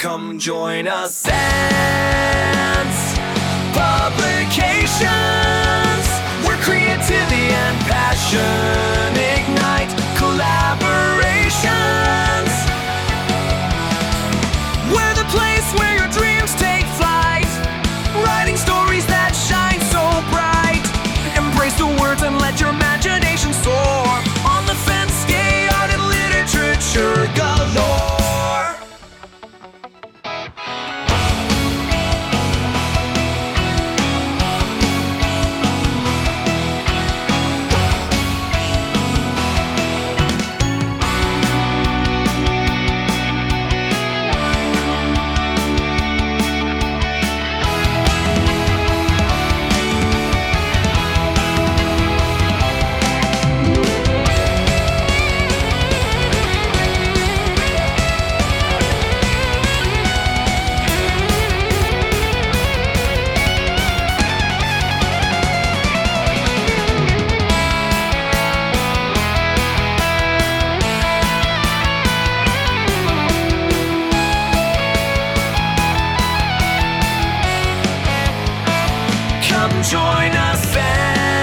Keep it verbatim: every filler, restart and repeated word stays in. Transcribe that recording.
Come join us. Sense Publications, where creativity and passion ignite collaborations. We're the place where your dreams take flight, writing stories that shine so bright. Embrace the words and let your imagination soar. On the fence, gay art and literature galore. Come join us.